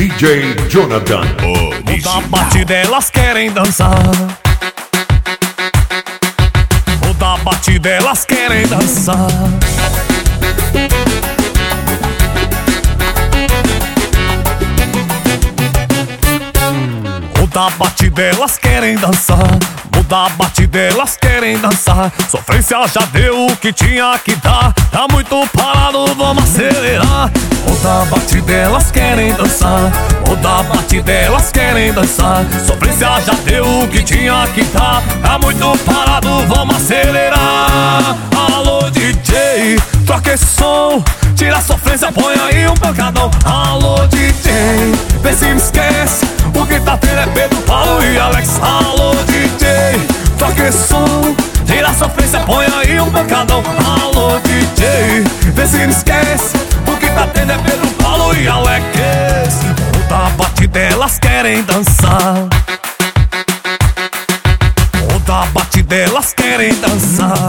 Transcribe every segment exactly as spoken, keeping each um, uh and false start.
D J Jonathan. O da batida elas querem dançar. O da batida elas querem dançar. O da batida elas querem dançar. O da batida elas querem dançar. Sofrência já deu o que tinha que dar. Tá muito parado, vamos acelerar. O da batida elas querem dançar. O da batida elas querem dançar. Sofrência já deu o que tinha que dar. Tá muito parado, vamos acelerar. Alô D J, troca esse som. Tira a sofrência, põe aí um pancadão. Alô D J, vê se me esquece. O que tá tendo é Pedro, Paulo e Alex. Alô D J, troca esse som. Tira a sofrência, põe aí um pancadão. Alô D J, vê se me esquece. O que tá tendo é Pedro, Paulo e Alex. O da batida elas querem dançar. O da batida elas querem dançar.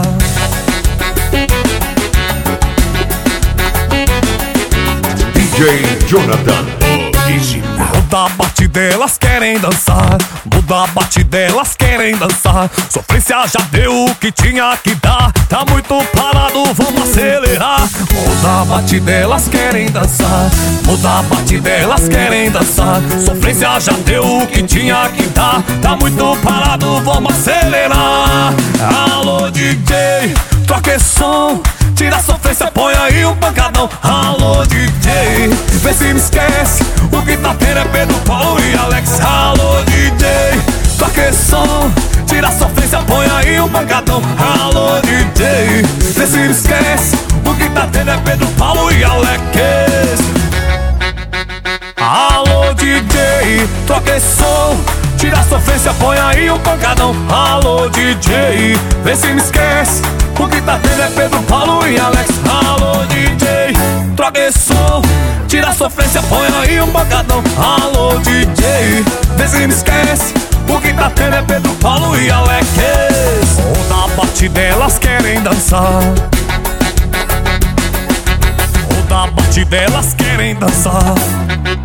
D J Jonathan. O da batida elas querem dançar. O da batida elas querem dançar. Sofrência já deu o que tinha que dar. Tá muito parado, vamos acelerar. O da batida elas querem dançar. O da batida elas querem dançar. Sofrência já deu o que tinha que dar. Tá muito parado, vamos acelerar. Alô D J, troca esse som. Tira a sofrência, põe aí um pancadão. Alô D J, vê se me esquece. O que tá tendo é Pedro, Paulo e Alex. Alô D J, toca esse som. Tira a sofrência, põe aí um pancadão. Alô D J, vê se me esquece. O que tá tendo é Pedro, Paulo e Alex. Alô D J, toca esse som. Tira a sofrência, põe aí um pancadão. Alô D J, vê se me esquece. O que tá tendo é Pedro, Paulo e Alex. Alô D J, troca esse som. Tira a sofrência, põe aí um pancadão. Alô D J, vê se me esquece. O que tá tendo é Pedro, Paulo e Alex. O da batida elas querem dançar. O da batida elas querem dançar.